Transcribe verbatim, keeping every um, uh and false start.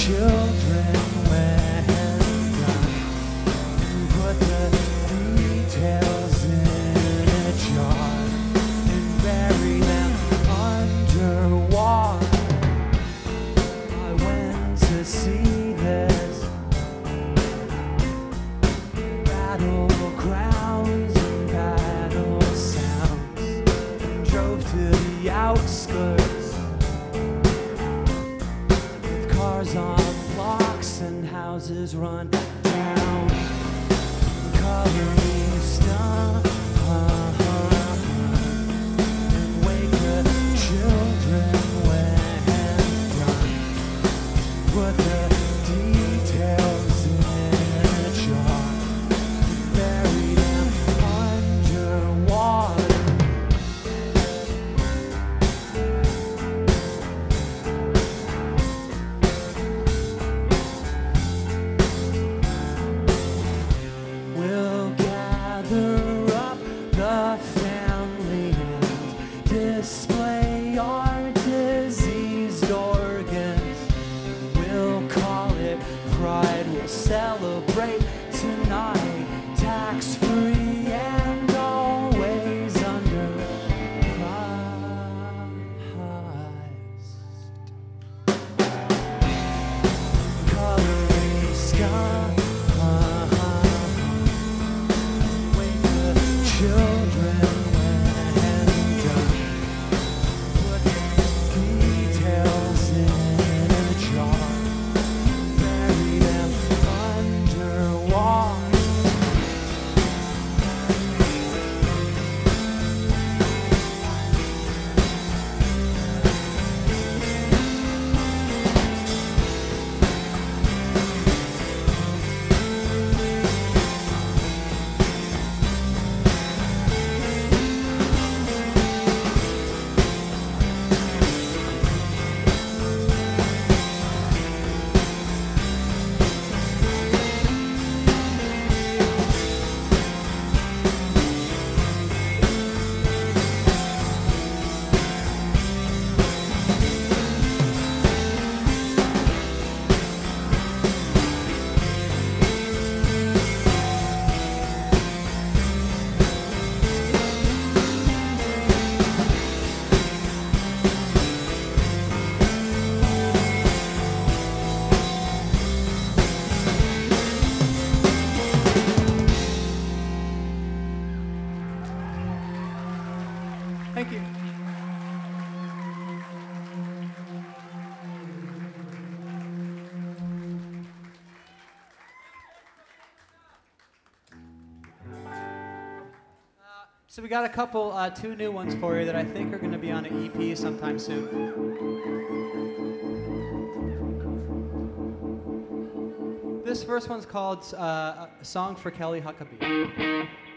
children when done. Put the details in a jar and bury them underwater. I went to see this battle crowns and battle sounds and drove to the outskirts with cars on blocks and houses run down. Coloring stuff and wake the children when done. Put the details in a jar, bury them underwater. We'll gather up the family and display our diseased organs. We'll call it pride. We'll celebrate tonight, tax-free and always under priced. Coloring stuff. Wake the children when done. Put details in a jar, bury them underwater. Thank you. So we got a couple, uh, two new ones for you that I think are going to be on an E P sometime soon. This first one's called uh, A Song for Kelly Huckabee.